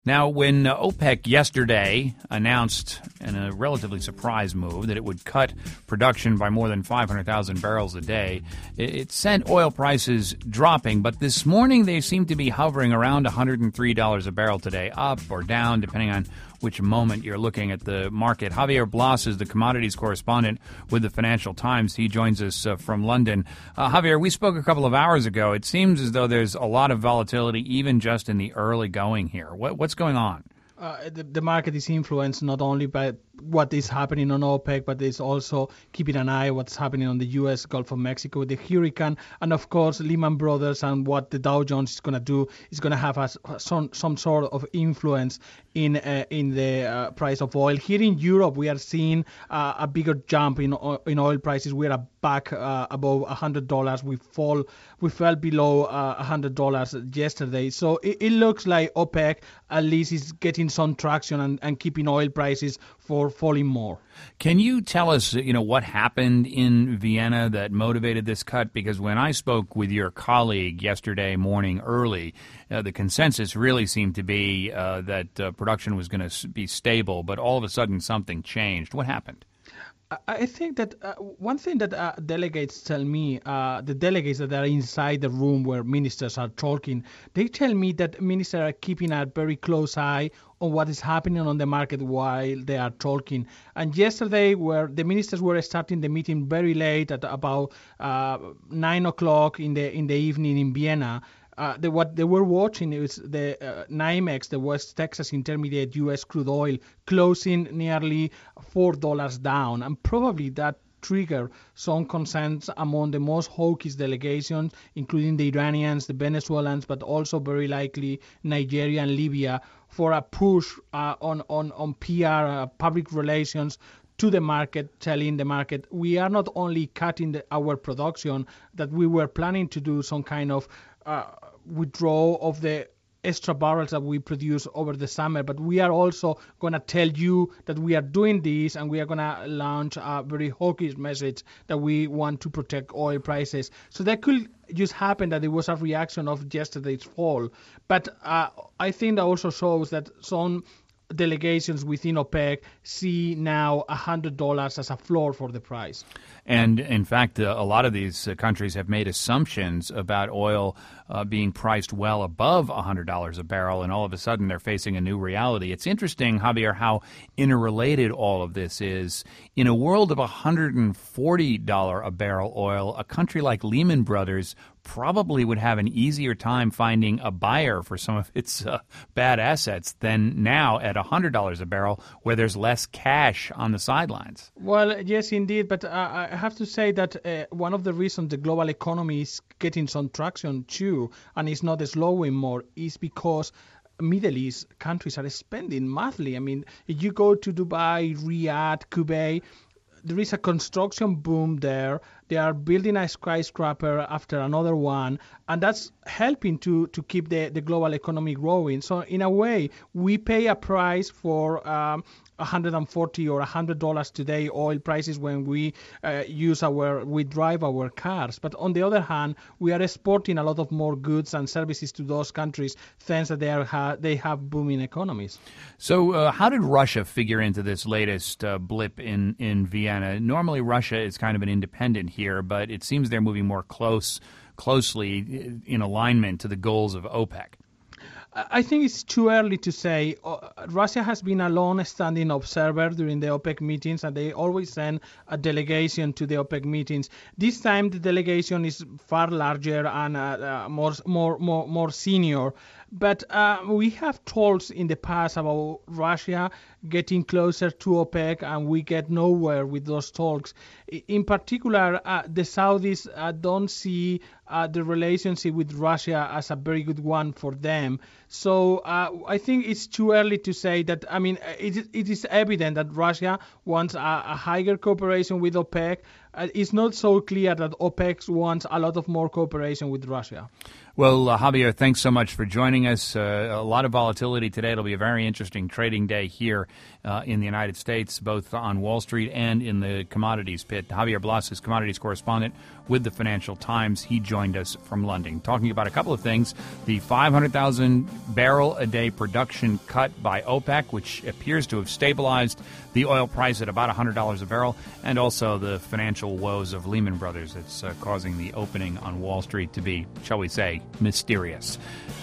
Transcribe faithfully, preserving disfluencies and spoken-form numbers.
Now, when uh, OPEC yesterday announced, in a relatively surprise move, that it would cut production by more than five hundred thousand barrels a day, it, it sent oil prices dropping. But this morning, they seem to be hovering around one hundred three dollars a barrel today, up or down, depending on which moment you're looking at the market. Javier Blas is the commodities correspondent with the Financial Times. He joins us uh, from London. Uh, Javier, we spoke a couple of hours ago. It seems as though there's a lot of volatility, even just in the early going here. What, what's going on? Uh, the, the market is influenced not only by what is happening on OPEC, but it's also keeping an eye on what's happening on the U S Gulf of Mexico with the hurricane, and of course Lehman Brothers, and what the Dow Jones is going to do is going to have a, some some sort of influence in uh, in the uh, price of oil. Here in Europe, we are seeing uh, a bigger jump in in oil prices. We are back uh, above one hundred dollars. We fall we fell below uh, one hundred dollars yesterday. So it, it looks like OPEC at least is getting some traction and, and keeping oil prices for falling more. Can you tell us, you know, what happened in Vienna that motivated this cut? Because when I spoke with your colleague yesterday morning early, uh, the consensus really seemed to be uh, that uh, production was going to be stable, but all of a sudden something changed. What happened? I think that uh, one thing that uh, delegates tell me, uh, the delegates that are inside the room where ministers are talking, they tell me that ministers are keeping a very close eye on what is happening on the market while they are talking. And yesterday, where the ministers were starting the meeting very late at about uh, nine o'clock in the in the evening in Vienna. Uh, the, what they were watching is the uh, NYMEX, the West Texas Intermediate U S crude oil, closing nearly four dollars down. And probably that triggered some concerns among the most hawkish delegations, including the Iranians, the Venezuelans, but also very likely Nigeria and Libya, for a push uh, on, on, on P R, uh, public relations, to the market, telling the market we are not only cutting the, our production, that we were planning to do some kind of uh, withdrawal of the extra barrels that we produce over the summer, but we are also going to tell you that we are doing this, and we are going to launch a very hawkish message that we want to protect oil prices. So that could just happen that there was a reaction of yesterday's fall. But uh, I think that also shows that some delegations within OPEC see now one hundred dollars as a floor for the price. And, in fact, uh, a lot of these uh, countries have made assumptions about oil uh, being priced well above one hundred dollars a barrel, and all of a sudden they're facing a new reality. It's interesting, Javier, how interrelated all of this is. In a world of one hundred forty dollars a barrel oil, a country like Lehman Brothers probably would have an easier time finding a buyer for some of its uh, bad assets than now at one hundred dollars a barrel, where there's less cash on the sidelines. Well, yes, indeed. But uh, I have to say that uh, one of the reasons the global economy is getting some traction too, and is not slowing more, is because Middle East countries are spending monthly. I mean, if you go to Dubai, Riyadh, Kuwait, there is a construction boom there. They are building a skyscraper after another one, and that's helping to, to keep the, the global economy growing. So in a way, we pay a price for um, one hundred forty or one hundred dollars today oil prices when we uh, use our we drive our cars. But on the other hand, we are exporting a lot of more goods and services to those countries, thanks that they are ha- they have booming economies. So uh, how did Russia figure into this latest uh, blip in, in Vienna? Normally, Russia is kind of an independent here, but it seems they're moving more close closely in alignment to the goals of OPEC. I think it's too early to say. Uh, Russia has been a long-standing observer during the OPEC meetings, and they always send a delegation to the OPEC meetings. This time, the delegation is far larger and uh, uh, more, more, more, more senior. But uh, we have talks in the past about Russia getting closer to OPEC, and we get nowhere with those talks. In particular, uh, the Saudis uh, don't see uh, the relationship with Russia as a very good one for them. So uh, I think it's too early to say that. I mean, it, it is evident that Russia wants a, a higher cooperation with OPEC. Uh, it's not so clear that OPEC wants a lot of more cooperation with Russia. Well, uh, Javier, thanks so much for joining us. Uh, a lot of volatility today. It'll be a very interesting trading day here uh, in the United States, both on Wall Street and in the commodities pit. Javier Blas is commodities correspondent with the Financial Times. He joined joined us from London, talking about a couple of things. The five hundred thousand barrel a day production cut by OPEC, which appears to have stabilized the oil price at about one hundred dollars a barrel, and also the financial woes of Lehman Brothers that's uh, causing the opening on Wall Street to be, shall we say, mysterious.